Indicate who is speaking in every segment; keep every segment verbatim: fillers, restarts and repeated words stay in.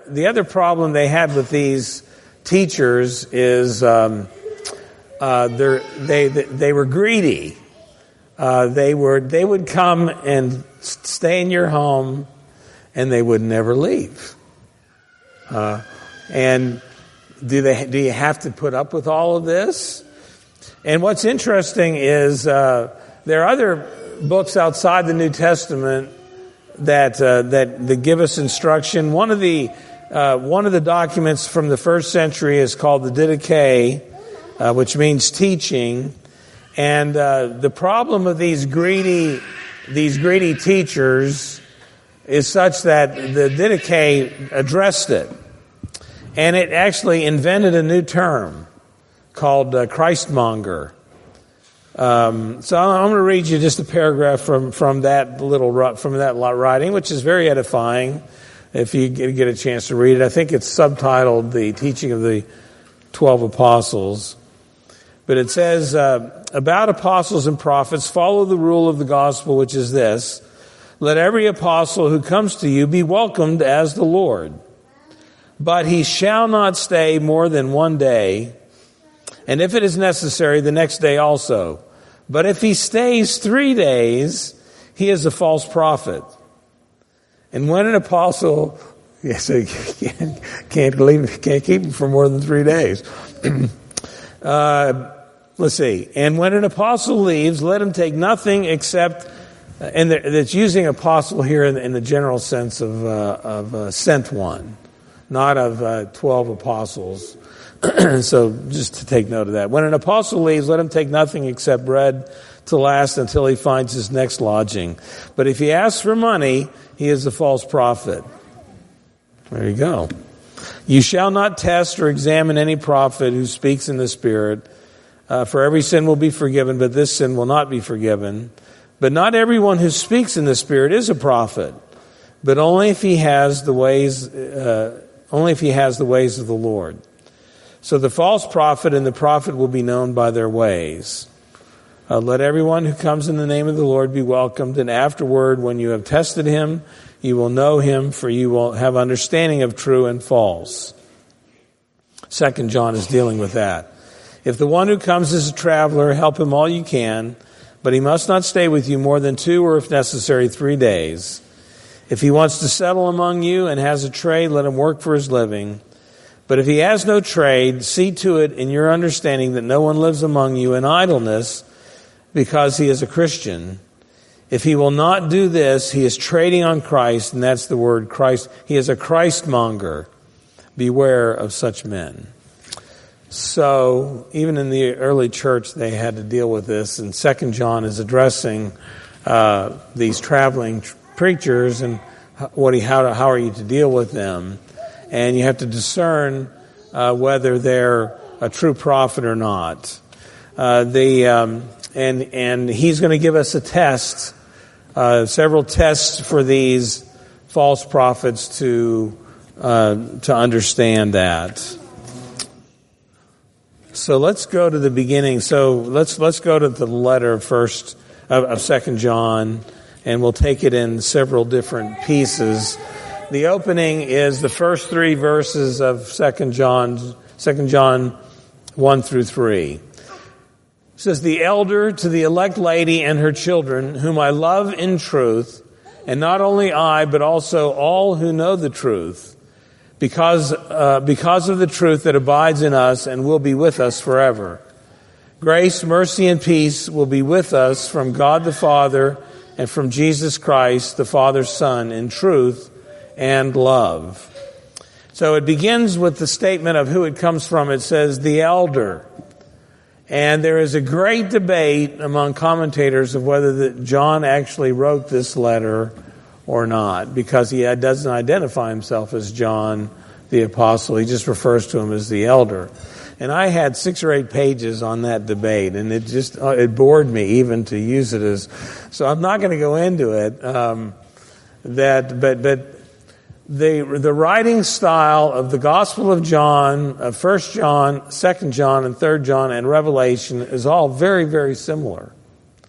Speaker 1: the other problem they had with these teachers is um, uh, they they were greedy. Uh, they were they would come and stay in your home, and they would never leave. Uh, and do they do you have to put up with all of this? And what's interesting is uh, there are other books outside the New Testament that uh, that that give us instruction. One of the uh, one of the documents from the first century is called the Didache, uh, which means teaching. And uh, the problem of these greedy these greedy teachers is such that the Didache addressed it, and it actually invented a new term called uh, Christmonger. Um, so I'm going to read you just a paragraph from, from that little from that writing, which is very edifying. If you get a chance to read it, I think it's subtitled "The Teaching of the Twelve Apostles." But it says, uh, about apostles and prophets, follow the rule of the gospel, which is this: let every apostle who comes to you be welcomed as the Lord, but he shall not stay more than one day, and if it is necessary, the next day also. But if he stays three days, he is a false prophet. And when an apostle, yes, can't, can't leave, can't keep him for more than three days. uh, let's see. And when an apostle leaves, let him take nothing except, and that's using apostle here in, in the general sense of uh, of uh, sent one, not of uh, twelve apostles. So just to take note of that. When an apostle leaves, let him take nothing except bread to last until he finds his next lodging. But if he asks for money, he is a false prophet. There you go. You shall not test or examine any prophet who speaks in the Spirit, uh, for every sin will be forgiven, but this sin will not be forgiven. But not everyone who speaks in the Spirit is a prophet, but only if he has the ways, uh, only if he has the ways of the Lord. So the false prophet and the prophet will be known by their ways. Uh, let everyone who comes in the name of the Lord be welcomed, and afterward, when you have tested him, you will know him, for you will have understanding of true and false. Second John is dealing with that. If the one who comes is a traveler, help him all you can, but he must not stay with you more than two or, if necessary, three days. If he wants to settle among you and has a trade, let him work for his living. But if he has no trade, see to it in your understanding that no one lives among you in idleness because he is a Christian. If he will not do this, he is trading on Christ, and that's the word Christ. He is a Christmonger. Beware of such men. So even in the early church, they had to deal with this, and Second John is addressing uh, these traveling preachers and what he, how, how are you to deal with them. And you have to discern uh, whether they're a true prophet or not. Uh, the um, and and he's going to give us a test, uh, several tests for these false prophets to uh, to understand that. So let's go to the beginning. So let's let's go to the letter first of, of Second John, and we'll take it in several different pieces. The opening is the first three verses of Second John, Second John one through three. It says, "The elder to the elect lady and her children, whom I love in truth, and not only I, but also all who know the truth, because uh, because of the truth that abides in us and will be with us forever. Grace, mercy, and peace will be with us from God the Father and from Jesus Christ, the Father's Son, in truth and love." So it begins with the statement of who it comes from. It says, the elder. And there is a great debate among commentators of whether that John actually wrote this letter or not, because he doesn't identify himself as John the Apostle. He just refers to him as the elder. And I had six or eight pages on that debate, and it just it bored me even to use it as. So I'm not going to go into it. Um, that, but but. The the writing style of the Gospel of John, of First John, Second John, and Third John, and Revelation is all very, very similar.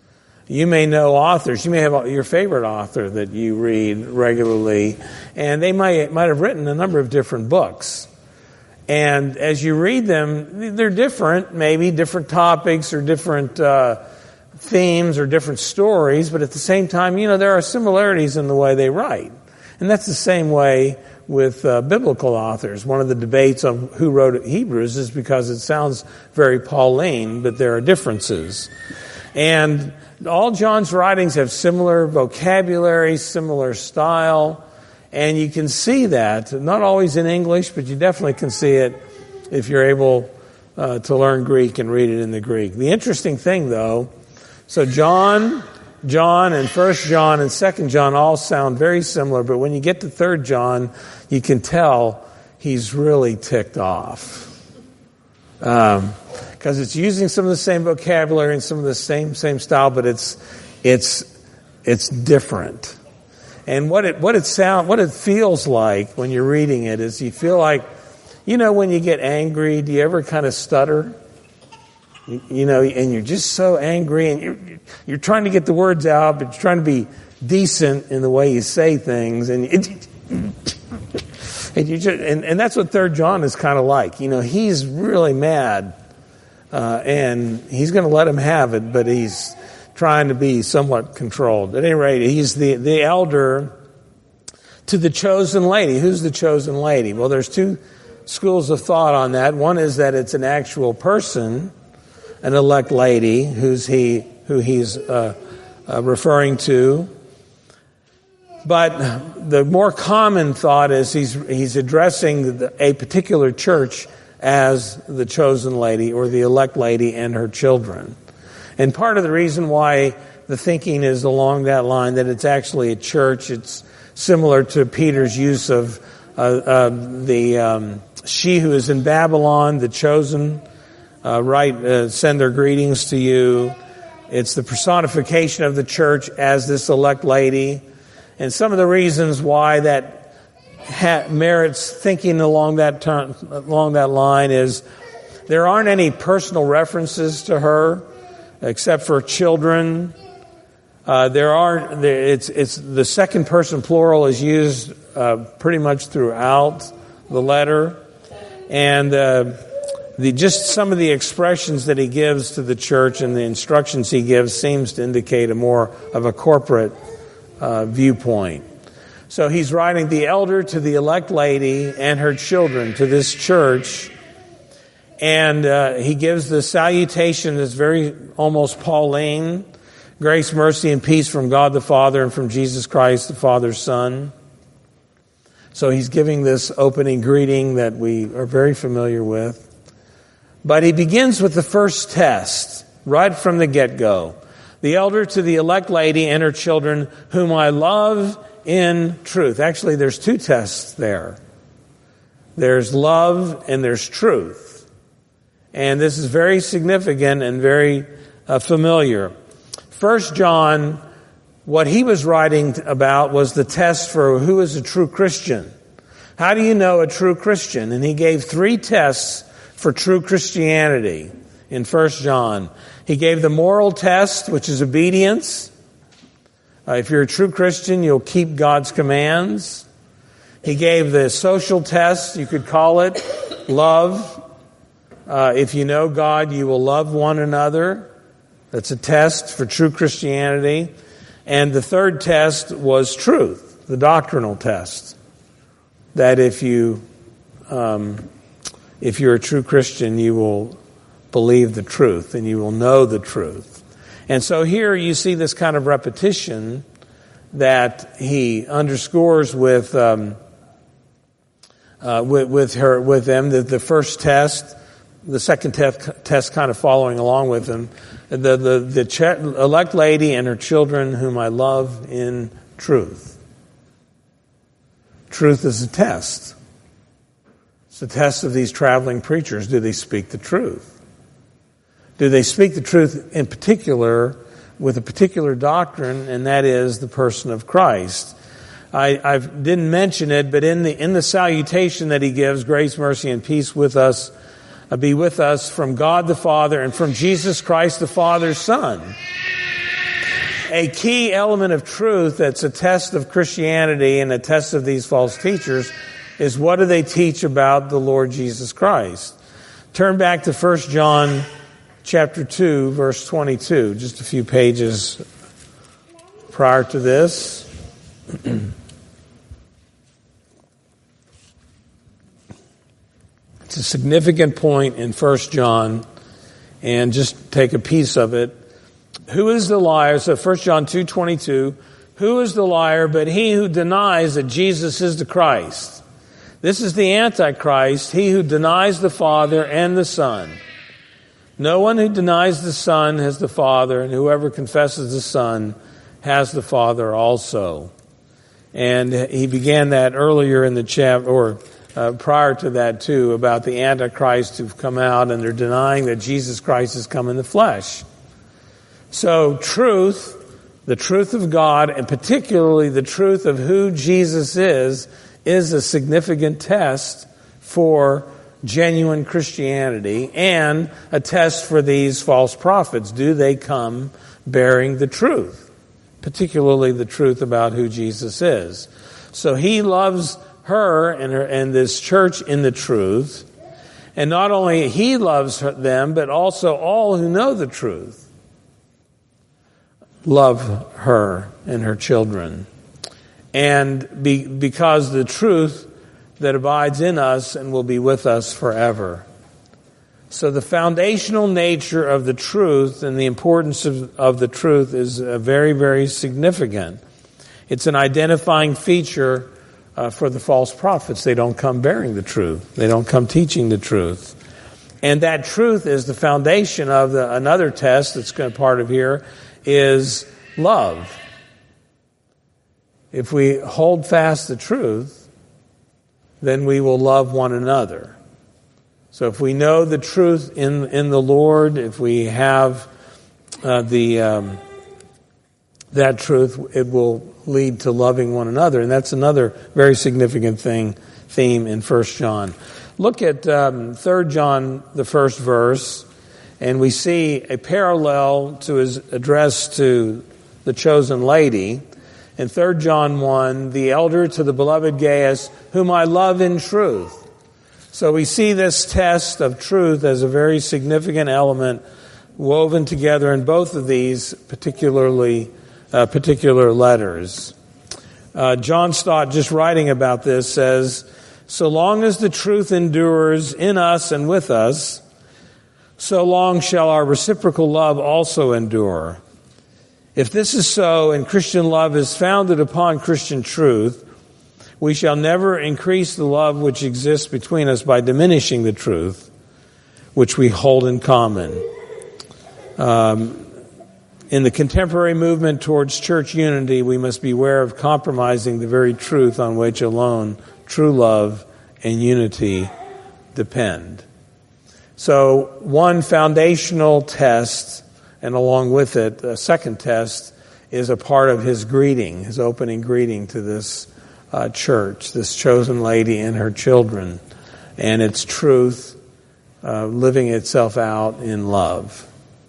Speaker 1: You may know authors. You may have your favorite author that you read regularly, and they might might have written a number of different books. And as you read them, they're different, maybe different topics or different uh, themes or different stories, but at the same time, you know, there are similarities in the way they write. And that's the same way with uh, biblical authors. One of the debates on who wrote Hebrews is because it sounds very Pauline, but there are differences. And all John's writings have similar vocabulary, similar style, and you can see that, not always in English, but you definitely can see it if you're able uh, to learn Greek and read it in the Greek. The interesting thing, though, so John, John and First John and Second John all sound very similar, but when you get to Third John, you can tell he's really ticked off. Um, because it's using some of the same vocabulary and some of the same same style, but it's it's it's different. And what it what it sound what it feels like when you're reading it is you feel like, you know, when you get angry, do you ever kind of stutter? You, you know, and you're just so angry, and you're you're trying to get the words out, but you're trying to be decent in the way you say things, and it, and you just and, and that's what Third John is kind of like. You know, he's really mad. Uh, and he's going to let him have it, but he's trying to be somewhat controlled. At any rate, he's the, the elder to the chosen lady. Who's the chosen lady? Well, there's two schools of thought on that. One is that it's an actual person, an elect lady, who's he, who he's uh, uh, referring to. But the more common thought is he's he's addressing the, a particular church as the chosen lady or the elect lady and her children. And part of the reason why the thinking is along that line, that it's actually a church, it's similar to Peter's use of uh, uh, the um, she who is in Babylon, the chosen, uh, right, uh, send their greetings to you. It's the personification of the church as this elect lady. And some of the reasons why that Ha- merits thinking along that turn, along that line is there aren't any personal references to her except for children. Uh, there are there, it's it's the second person plural is used uh, pretty much throughout the letter, and uh, the just some of the expressions that he gives to the church and the instructions he gives seems to indicate a more of a corporate uh, viewpoint. So he's writing the elder to the elect lady and her children to this church. And uh, he gives the salutation that's very almost Pauline. Grace, mercy, and peace from God the Father and from Jesus Christ, the Father's Son. So he's giving this opening greeting that we are very familiar with. But he begins with the first test, right from the get-go. The elder to the elect lady and her children, whom I love in truth. Actually, there's two tests there. There's love and there's truth. And this is very significant and very uh, familiar. First John, what he was writing about was the test for who is a true Christian. How do you know a true Christian? And he gave three tests for true Christianity in First John. He gave the moral test, which is obedience. Uh, if you're a true Christian, you'll keep God's commands. He gave the social test, you could call it, love. Uh, if you know God, you will love one another. That's a test for true Christianity. And the third test was truth, the doctrinal test. That if you, um, if you're a true Christian, you will believe the truth and you will know the truth. And so here you see this kind of repetition that he underscores with um, uh, with, with her with them. The, the first test, the second test, test kind of following along with them. The the the ch- elect lady and her children, whom I love in truth. Truth is a test. It's a test of these traveling preachers. Do they speak the truth? Do they speak the truth in particular with a particular doctrine, and that is the person of Christ? I, I didn't mention it, but in the in the salutation that he gives, grace, mercy, and peace with us, uh, be with us from God the Father and from Jesus Christ the Father's Son. a key element of truth that's a test of Christianity and a test of these false teachers is what do they teach about the Lord Jesus Christ? Turn back to First John chapter two, verse twenty-two, just a few pages prior to this. It's a significant point in First John, and just take a piece of it. Who is the liar? So First John two twenty-two, who is the liar but he who denies that Jesus is the Christ? This is the Antichrist, he who denies the Father and the Son. No one who denies the Son has the Father, and whoever confesses the Son has the Father also. And he began that earlier in the chapter, or uh, prior to that too, about the Antichrist who've come out and they're denying that Jesus Christ has come in the flesh. So truth, the truth of God, and particularly the truth of who Jesus is, is a significant test for genuine Christianity and a test for these false prophets. Do they come bearing the truth, particularly the truth about who Jesus is? So he loves her and, her and this church in the truth, and not only he loves her, them, but also all who know the truth love her and her children. And be, because the truth that abides in us and will be with us forever. So the foundational nature of the truth and the importance of, of the truth is uh, very, very significant. It's an identifying feature uh, for the false prophets. They don't come bearing the truth. They don't come teaching the truth. And that truth is the foundation of the, another test that's going to part of here is love. If we hold fast the truth, then we will love one another. So if we know the truth in in the Lord, if we have uh, the um, that truth, it will lead to loving one another, and that's another very significant thing theme in First John. Look at um, Third John, the first verse, and we see a parallel to his address to the chosen lady. In Third John one, the elder to the beloved Gaius, whom I love in truth. So we see this test of truth as a very significant element woven together in both of these particularly uh, particular letters. Uh, John Stott, just writing about this, says, so long as the truth endures in us and with us, so long shall our reciprocal love also endure. If this is so, and Christian love is founded upon Christian truth, we shall never increase the love which exists between us by diminishing the truth which we hold in common. Um, in the contemporary movement towards church unity, we must beware of compromising the very truth on which alone true love and unity depend. So one foundational test, and along with it, a second test, is a part of his greeting, his opening greeting to this uh, church, this chosen lady and her children, and its truth uh, living itself out in love.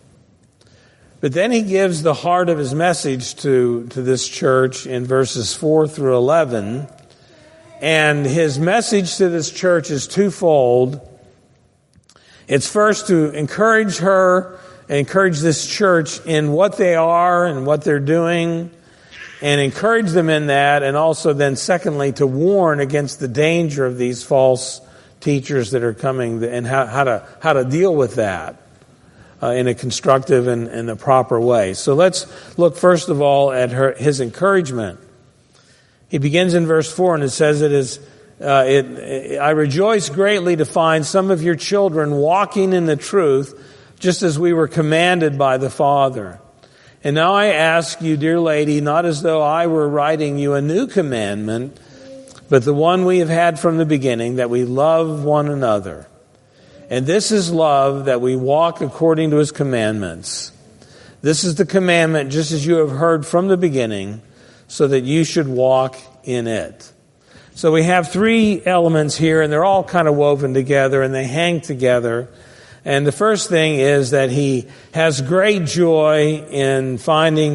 Speaker 1: But then he gives the heart of his message to, to this church in verses four through eleven, and his message to this church is twofold. It's first to encourage her, encourage this church in what they are and what they're doing, and encourage them in that, and also then secondly to warn against the danger of these false teachers that are coming and how, how to how to deal with that uh, in a constructive and, and a proper way. So let's look first of all at her his encouragement. He begins in verse four, and it says it is uh, it, it I rejoice greatly to find some of your children walking in the truth, just as we were commanded by the Father. And now I ask you, dear lady, not as though I were writing you a new commandment, but the one we have had from the beginning, that we love one another. And this is love, that we walk according to his commandments. This is the commandment, just as you have heard from the beginning, so that you should walk in it. So we have three elements here, and they're all kind of woven together, and they hang together. And the first thing is that he has great joy in finding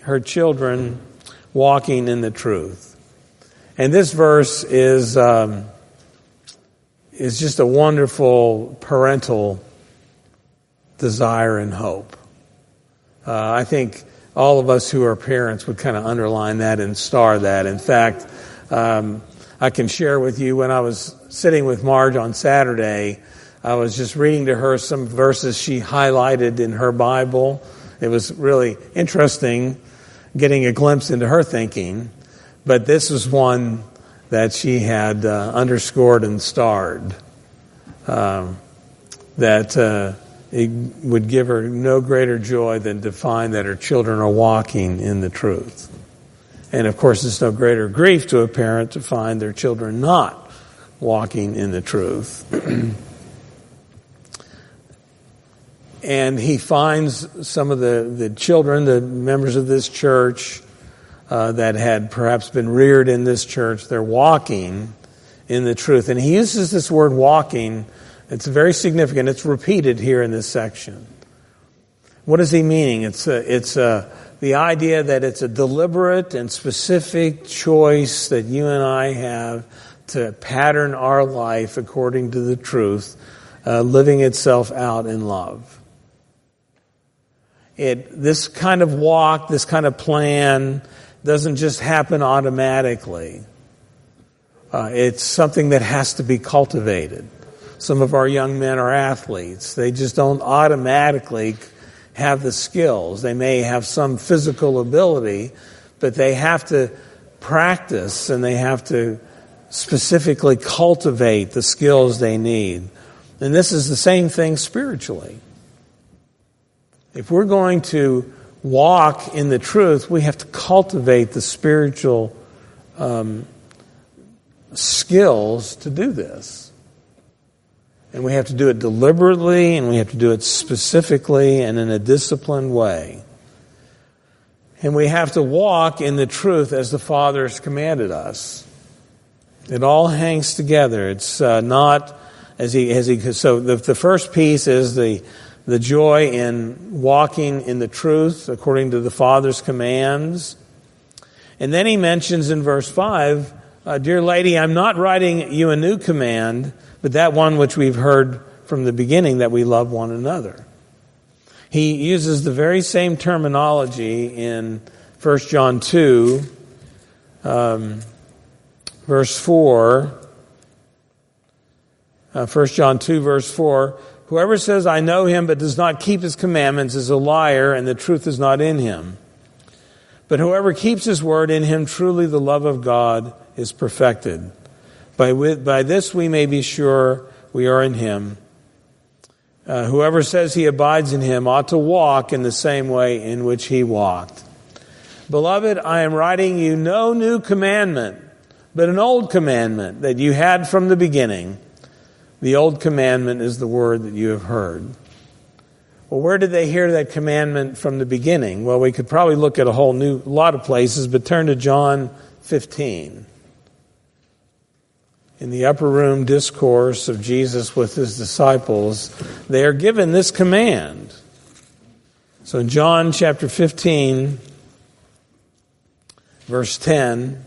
Speaker 1: her children walking in the truth. And this verse is um, is just a wonderful parental desire and hope. Uh, I think all of us who are parents would kind of underline that and star that. In fact, um, I can share with you when I was sitting with Marge on Saturday, I was just reading to her some verses she highlighted in her Bible. It was really interesting getting a glimpse into her thinking. But this was one that she had uh, underscored and starred. Um, that uh, it would give her no greater joy than to find that her children are walking in the truth. And of course, it's no greater grief to a parent to find their children not walking in the truth. And he finds some of the, the children, the members of this church, uh, that had perhaps been reared in this church, they're walking in the truth. And he uses this word walking. It's very significant. It's repeated here in this section. What is he meaning? It's a, it's a, the idea that it's a deliberate and specific choice that you and I have to pattern our life according to the truth, uh, living itself out in love. It, this kind of walk, this kind of plan doesn't just happen automatically. Uh, it's something that has to be cultivated. Some of our young men are athletes. They just don't automatically have the skills. They may have some physical ability, but they have to practice and they have to specifically cultivate the skills they need. And this is the same thing spiritually. If we're going to walk in the truth, we have to cultivate the spiritual um, skills to do this. And we have to do it deliberately, and we have to do it specifically and in a disciplined way. And we have to walk in the truth as the Father has commanded us. It all hangs together. It's uh, not as he as he. So the the first piece is the the joy in walking in the truth according to the Father's commands, and then he mentions in verse five, uh, "Dear lady, I'm not writing you a new command, but that one which we've heard from the beginning, that we love one another." He uses the very same terminology in First John two, um, verse four. Uh, First John two, verse four. "Whoever says, 'I know him,' but does not keep his commandments is a liar, and the truth is not in him. But whoever keeps his word, in him truly the love of God is perfected. By, with, by this we may be sure we are in him. Uh, whoever says he abides in him ought to walk in the same way in which he walked. Beloved, I am writing you no new commandment, but an old commandment that you had from the beginning. The old commandment is the word that you have heard." Well, where did they hear that commandment from the beginning? Well, we could probably look at a whole new lot of places, but turn to John fifteen. In the upper room discourse of Jesus with his disciples, they are given this command. So in John chapter fifteen, verse ten,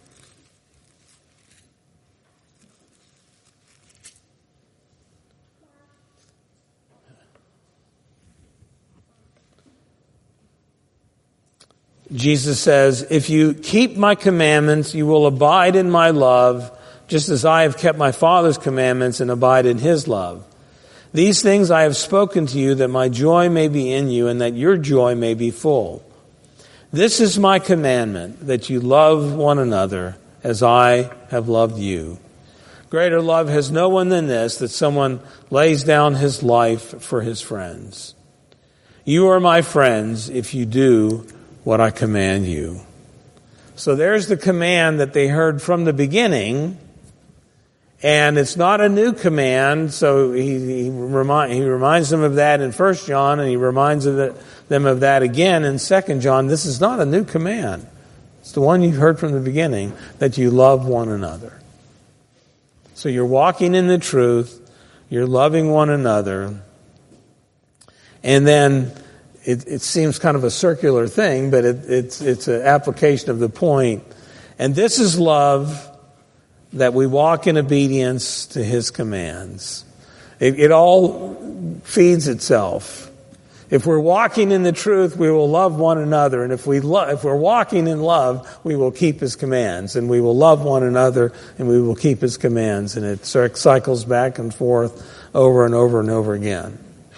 Speaker 1: Jesus says, "If you keep my commandments, you will abide in my love, just as I have kept my Father's commandments and abide in his love. These things I have spoken to you, that my joy may be in you and that your joy may be full. This is my commandment, that you love one another as I have loved you. Greater love has no one than this, that someone lays down his life for his friends. You are my friends if you do what I command you." So there's the command that they heard from the beginning, and it's not a new command. So he he, remind, he reminds them of that in First John, and he reminds them of that again in Second John. This is not a new command. It's the one you've heard from the beginning, that you love one another. So you're walking in the truth, you're loving one another, and then it, it seems kind of a circular thing, but it, it's it's an application of the point. And this is love, that we walk in obedience to his commands. It, it all feeds itself. If we're walking in the truth, we will love one another. And if we lo- if we're walking in love, we will keep his commands. And we will love one another, and we will keep his commands. And it cycles back and forth over and over and over again.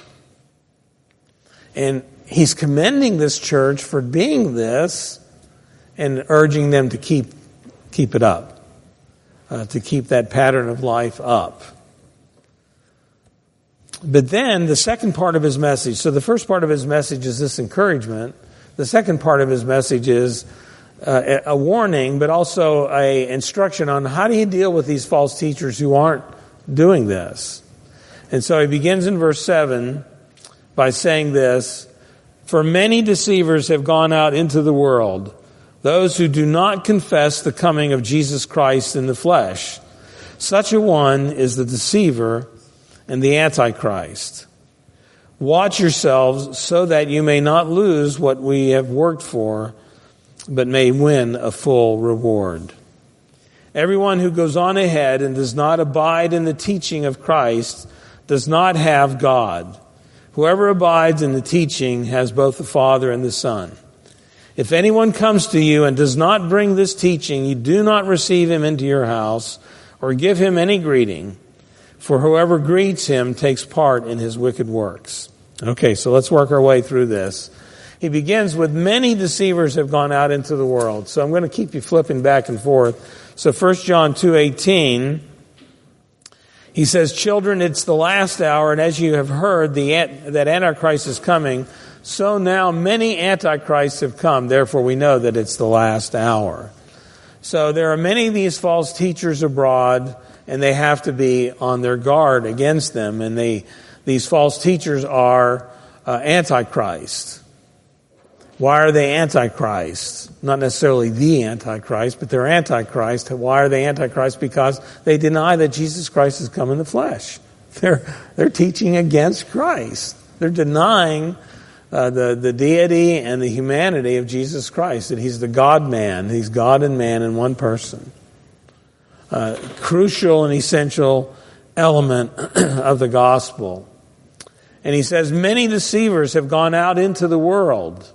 Speaker 1: And he's commending this church for being this and urging them to keep keep it up, uh, to keep that pattern of life up. But then the second part of his message, so the first part of his message is this encouragement. The second part of his message is uh, a warning, but also a instruction on how do you deal with these false teachers who aren't doing this. And so he begins in verse seven by saying this: "For many deceivers have gone out into the world, those who do not confess the coming of Jesus Christ in the flesh. Such a one is the deceiver and the Antichrist. Watch yourselves so that you may not lose what we have worked for, but may win a full reward. Everyone who goes on ahead and does not abide in the teaching of Christ does not have God. Whoever abides in the teaching has both the Father and the Son. If anyone comes to you and does not bring this teaching, you do not receive him into your house or give him any greeting. For whoever greets him takes part in his wicked works." Okay, so let's work our way through this. He begins with many deceivers have gone out into the world. So I'm going to keep you flipping back and forth. So First John two eighteen, he says, "Children, it's the last hour, and as you have heard the that Antichrist is coming, so now many Antichrists have come. Therefore we know that it's the last hour." So there are many of these false teachers abroad, and they have to be on their guard against them. And they, these false teachers are uh, Antichrist. Why are they Antichrist? Not necessarily the Antichrist, but they're Antichrist. Why are they Antichrist? Because they deny that Jesus Christ has come in the flesh. They're, they're teaching against Christ. They're denying uh, the, the deity and the humanity of Jesus Christ, that he's the God-man. He's God and man in one person. Uh, crucial and essential element of the gospel. And he says, many deceivers have gone out into the world.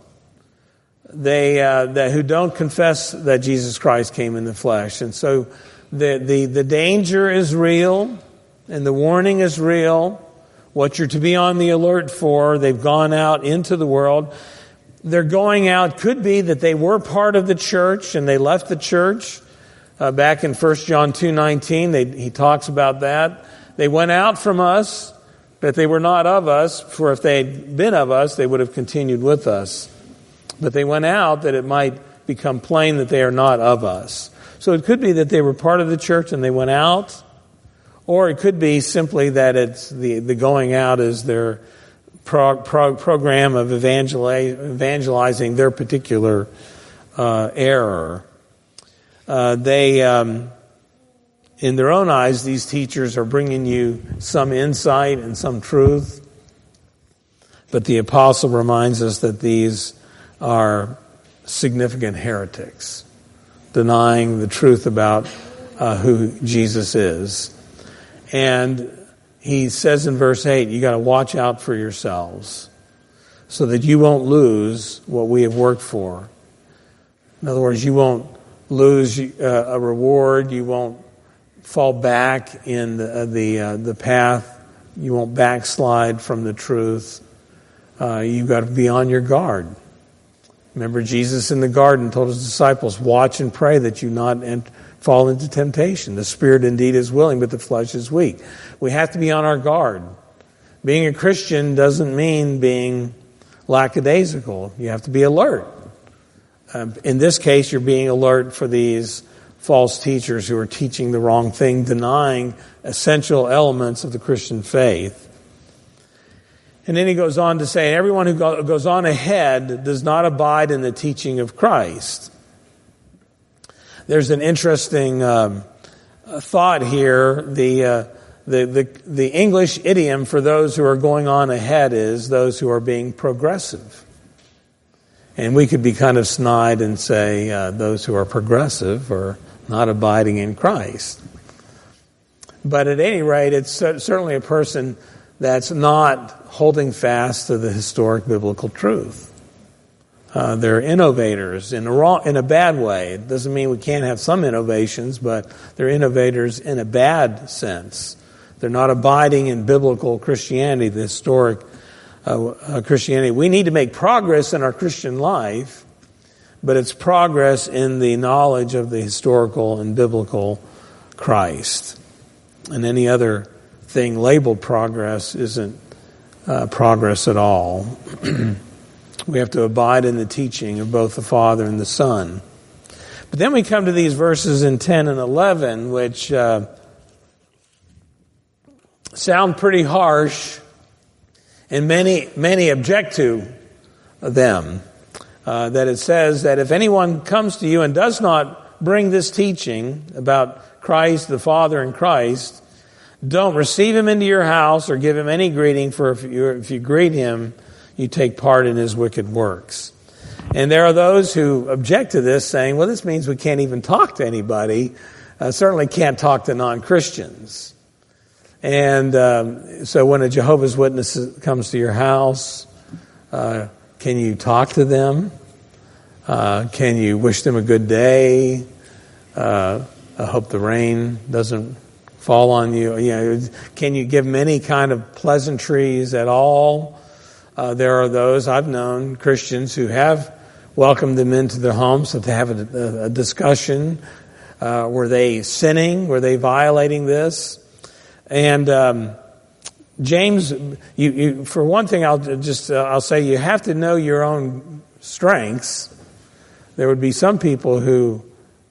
Speaker 1: They uh, that who don't confess that Jesus Christ came in the flesh. And so the, the, the danger is real, and the warning is real. What you're to be on the alert for, they've gone out into the world. They're going out, could be that they were part of the church and they left the church. Uh, back in First John two nineteen, they, he talks about that. They went out from us, but they were not of us, for if they had been of us, they would have continued with us. But they went out that it might become plain that they are not of us. So it could be that they were part of the church and they went out, or it could be simply that it's the, the going out is their pro, pro, program of evangelize, evangelizing their particular uh, error. Uh, they, um, in their own eyes, these teachers are bringing you some insight and some truth. But the apostle reminds us that these are significant heretics, denying the truth about uh, who Jesus is. And he says in verse eight, you got to watch out for yourselves so that you won't lose what we have worked for. In other words, you won't lose uh, a reward. You won't fall back in the uh, the, uh, the path. You won't backslide from the truth. Uh, you've got to be on your guard. Remember, Jesus in the garden told his disciples, watch and pray that you not ent- fall into temptation. The spirit indeed is willing, but the flesh is weak. We have to be on our guard. Being a Christian doesn't mean being lackadaisical. You have to be alert. Um, in this case, you're being alert for these false teachers who are teaching the wrong thing, denying essential elements of the Christian faith. And then he goes on to say, everyone who go, goes on ahead does not abide in the teaching of Christ. There's an interesting um, thought here. The uh, the, the, the English idiom for those who are going on ahead is those who are being progressive. And we could be kind of snide and say uh, those who are progressive are not abiding in Christ. But at any rate, it's certainly a person that's not holding fast to the historic biblical truth. Uh, they're innovators in a wrong, in a bad way. It doesn't mean we can't have some innovations, but they're innovators in a bad sense. They're not abiding in biblical Christianity, the historic uh, uh, Christianity. We need to make progress in our Christian life, but it's progress in the knowledge of the historical and biblical Christ. And any other thing labeled progress isn't uh, progress at all. We have to abide in the teaching of both the Father and the Son. But then we come to these verses in ten and eleven, which uh, sound pretty harsh, and many many object to them. Uh, that it says that if anyone comes to you and does not bring this teaching about Christ, the Father, and Christ, don't receive him into your house or give him any greeting, for if you, if you greet him, you take part in his wicked works. And there are those who object to this, saying, well, this means we can't even talk to anybody, uh, certainly can't talk to non-Christians. And um, so when a Jehovah's Witness comes to your house, uh, can you talk to them? Uh, can you wish them a good day? Uh, I hope the rain doesn't fall on you. You know, can you give them any kind of pleasantries at all? Uh, there are those, I've known, Christians who have welcomed them into their homes to have a, a discussion. Uh, were they sinning? Were they violating this? And um, James, you, you, for one thing, I'll just uh, I'll say you have to know your own strengths. There would be some people who,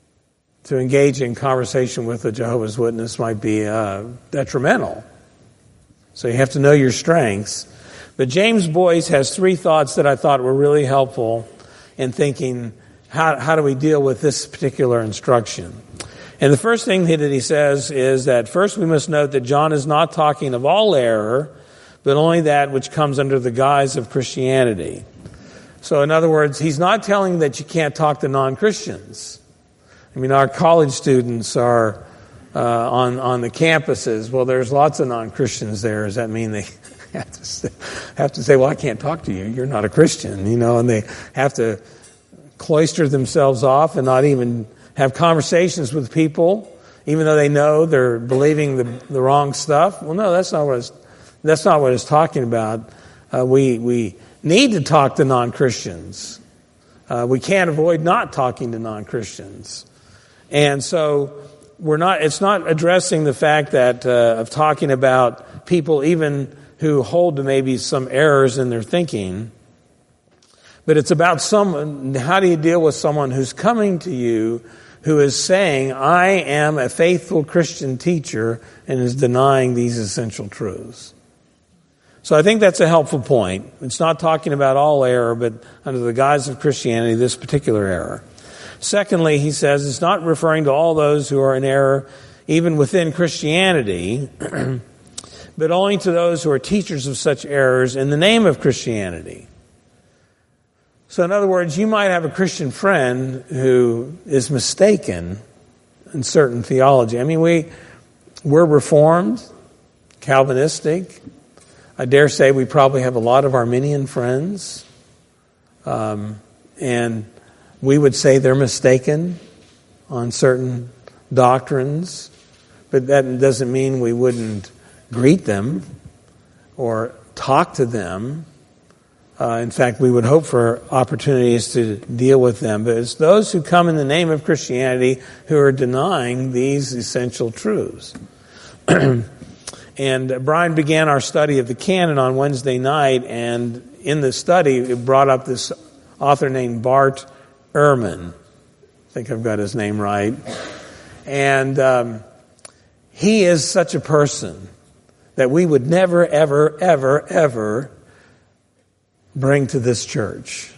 Speaker 1: to engage in conversation with a Jehovah's Witness might be uh, detrimental. So you have to know your strengths. But James Boyce has three thoughts that I thought were really helpful in thinking, how, how do we deal with this particular instruction? And the first thing that he says is that first we must note that John is not talking of all error, but only that which comes under the guise of Christianity. So in other words, he's not telling that you can't talk to non-Christians. I mean, our college students are uh, on, on the campuses. Well, there's lots of non-Christians there. Does that mean they have to say, have to say, well, I can't talk to you. You're not a Christian, you know, and they have to cloister themselves off and not even have conversations with people, even though they know they're believing the, the wrong stuff. Well, no, that's not what it's, that's not what it's talking about. Uh, we we need to talk to non-Christians. Uh, we can't avoid not talking to non-Christians, and so we're not. It's not addressing the fact that uh, of talking about people even who hold to maybe some errors in their thinking, but it's about someone. How do you deal with someone who's coming to you who is saying, I am a faithful Christian teacher, and is denying these essential truths? So I think that's a helpful point. It's not talking about all error, but under the guise of Christianity, this particular error. Secondly, he says it's not referring to all those who are in error, even within Christianity, but only to those who are teachers of such errors in the name of Christianity. So in other words, you might have a Christian friend who is mistaken in certain theology. I mean, we, we're Reformed, Calvinistic. I dare say we probably have a lot of Arminian friends. Um, and we would say they're mistaken on certain doctrines. But that doesn't mean we wouldn't greet them or talk to them. Uh, in fact, we would hope for opportunities to deal with them. But it's those who come in the name of Christianity who are denying these essential truths. And Brian began our study of the canon on Wednesday night, and in the study, it brought up this author named Bart Ehrman. I think I've got his name right. And um, he is such a person that we would never, ever, ever, ever bring to this church.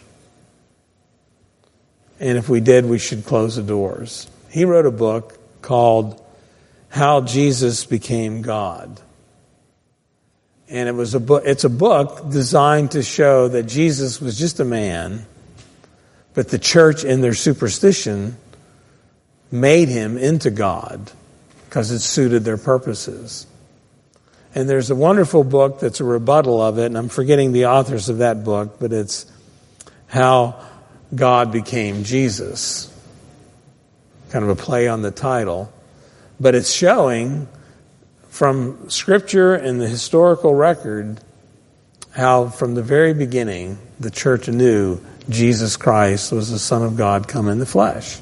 Speaker 1: And if we did, we should close the doors. He wrote a book called How Jesus Became God. And it was a book, it's a book designed to show that Jesus was just a man, but the church in their superstition made him into God because it suited their purposes. And there's a wonderful book that's a rebuttal of it, and I'm forgetting the authors of that book, but it's How God Became Jesus. Kind of a play on the title. But it's showing from Scripture and the historical record how from the very beginning the church knew Jesus Christ was the Son of God come in the flesh.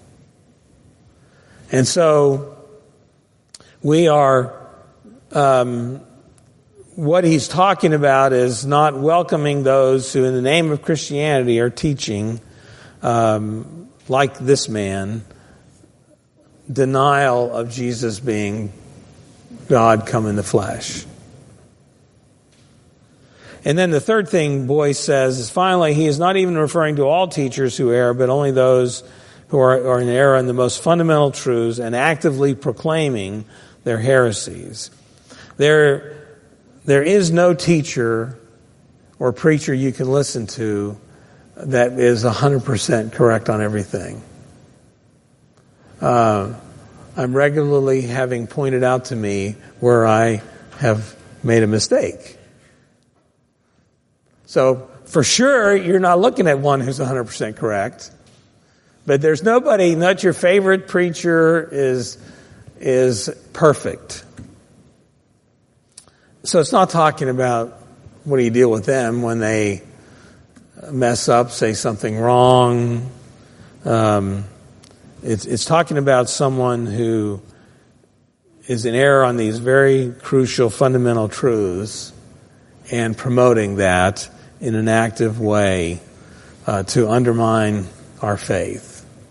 Speaker 1: And so we are, um, what he's talking about is not welcoming those who in the name of Christianity are teaching, um, like this man, denial of Jesus being God come in the flesh. And then the third thing Boyce says is finally, he is not even referring to all teachers who err, but only those who are, are in error in the most fundamental truths and actively proclaiming their heresies. There, there is no teacher or preacher you can listen to that is one hundred percent correct on everything. Uh, I'm regularly having pointed out to me where I have made a mistake. So for sure, you're not looking at one who's one hundred percent correct. But there's nobody, not your favorite preacher is, is perfect. So it's not talking about what do you deal with them when they mess up, say something wrong. Um, it's, it's talking about someone who is in error on these very crucial fundamental truths and promoting that in an active way uh, to undermine our faith.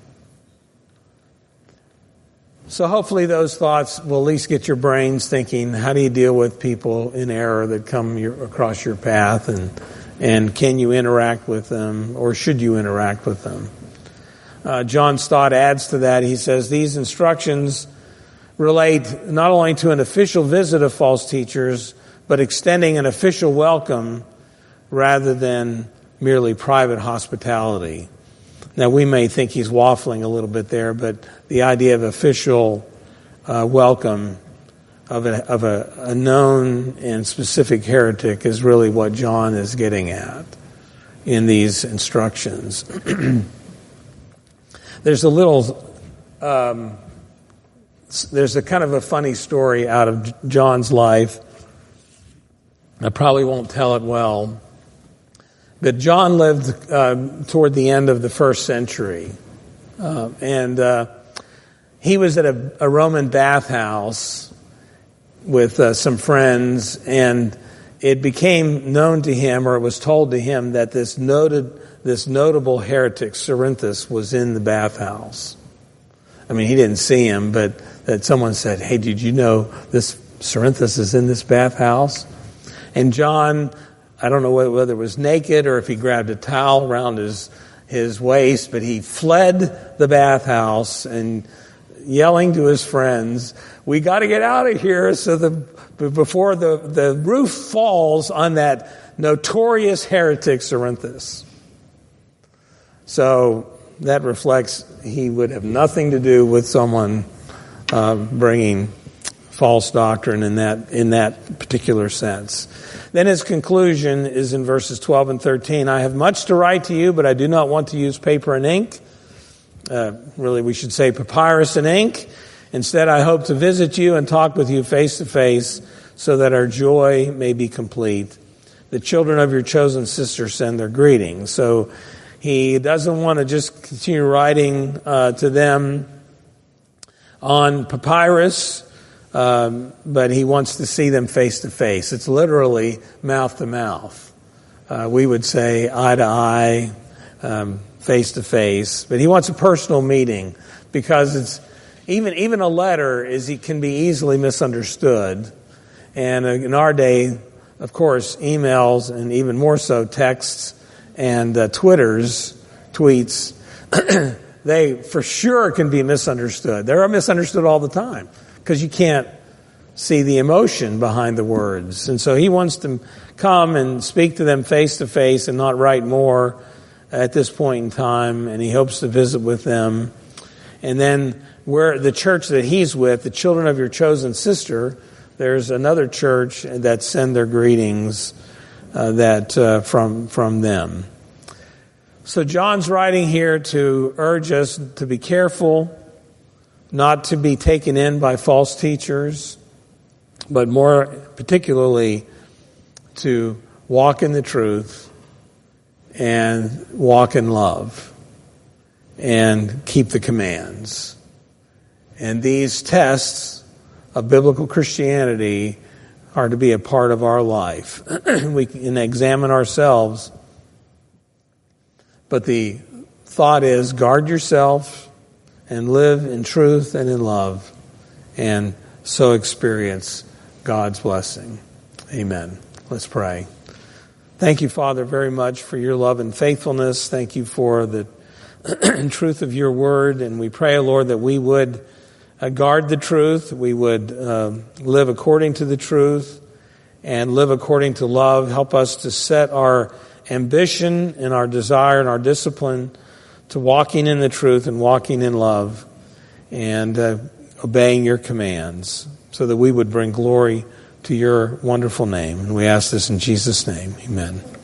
Speaker 1: So hopefully those thoughts will at least get your brains thinking, how do you deal with people in error that come your, across your path, and and can you interact with them, or should you interact with them? Uh, John Stott adds to that. He says, these instructions relate not only to an official visit of false teachers, but extending an official welcome rather than merely private hospitality. Now, we may think he's waffling a little bit there, but the idea of official uh, welcome of, a, of a, a known and specific heretic is really what John is getting at in these instructions. There's a little, um, there's a kind of a funny story out of John's life. I probably won't tell it well. But John lived uh, toward the end of the first century. Uh, and uh, he was at a, a Roman bathhouse with uh, some friends, and it became known to him, or it was told to him, that this noted, this notable heretic, Cerinthus, was in the bathhouse. I mean, he didn't see him, but that someone said, hey, did you know this Cerinthus is in this bathhouse? And John, I don't know whether it was naked or if he grabbed a towel around his his waist, but he fled the bathhouse and yelling to his friends, we got to get out of here so the before the, the roof falls on that notorious heretic Cerinthus. So that reflects he would have nothing to do with someone uh, bringing false doctrine in that in that particular sense. Then his conclusion is in verses twelve and thirteen. I have much to write to you, but I do not want to use paper and ink. Uh, really, we should say papyrus and ink. Instead, I hope to visit you and talk with you face to face so that our joy may be complete. The children of your chosen sister send their greetings. So he doesn't want to just continue writing uh, to them on papyrus, Um, but he wants to see them face to face. It's literally mouth to mouth. Uh, we would say eye to eye, um, face to face. But he wants a personal meeting because it's even even a letter is it can be easily misunderstood. And uh, in our day, of course, emails and even more so texts and uh, Twitters, tweets, they for sure can be misunderstood. They're misunderstood all the time. because you can't see the emotion behind the words. And so he wants to come and speak to them face to face and not write more at this point in time, and he hopes to visit with them. And then where the church that he's with, the children of your chosen sister, there's another church that send their greetings uh, that uh, from from them. So John's writing here to urge us to be careful, not to be taken in by false teachers, but more particularly to walk in the truth and walk in love and keep the commands. And these tests of biblical Christianity are to be a part of our life. We can examine ourselves, but the thought is guard yourself and live in truth and in love, and so experience God's blessing. Amen. Let's pray. Thank you, Father, very much for your love and faithfulness. Thank you for the truth of your word, and we pray, Lord, that we would uh, guard the truth, we would uh, live according to the truth, and live according to love. Help us to set our ambition and our desire and our discipline to walking in the truth and walking in love and uh, obeying your commands, so that we would bring glory to your wonderful name. And we ask this in Jesus' name. Amen.